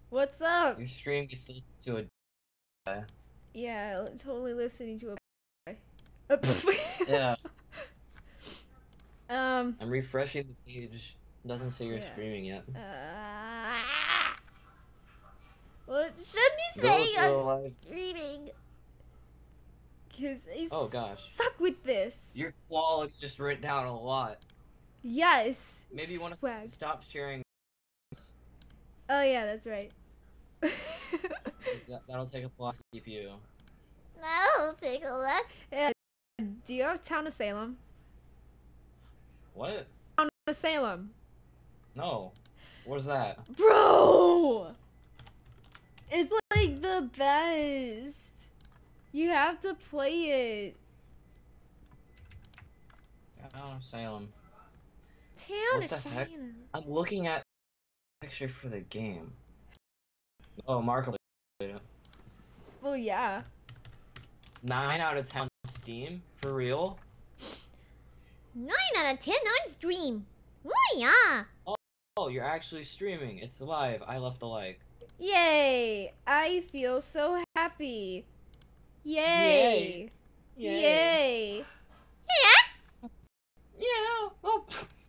What's up? Your stream gets listened to a Yeah, totally listening to a. Yeah, um. I'm refreshing the page. Doesn't say you're Yeah. streaming yet. Well, it should be Go saying to a I'm live. streaming. Cause I Oh gosh. suck with this. Your quality just went down a lot. Yes. Maybe you want to swag. stop sharing. Oh yeah, that's right. That'll take up a lot of CPU. That'll take a look. Yeah. Do you have Town of Salem? What? Town of Salem. No. What's that? Bro! It's like the best. You have to play it. Oh, Salem. Town What of the heck? Salem. I'm looking at the picture for the game. Oh, Marco. Well, yeah. 9 out of 10 on Steam? For real? 9 out of 10 on stream. Oh yeah. Oh, you're actually streaming. It's live. I left a like. Yay! I feel so happy. Yay! Yay! Yeah. Oh.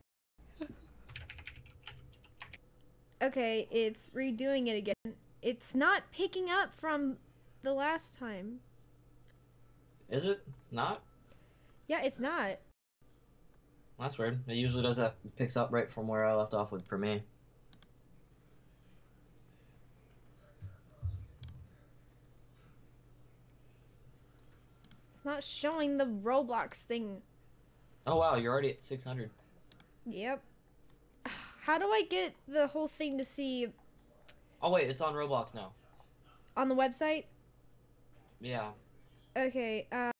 Okay, it's redoing it again. It's not picking up from the last time. Is it not? Yeah, it's not. That's weird. It usually does that. It picks up right from where I left off with for me. It's not showing the Roblox thing. Oh wow, you're already at 600. Yep. How do I get the whole thing to see Oh wait, it's on Roblox now. on the website? Yeah. Okay,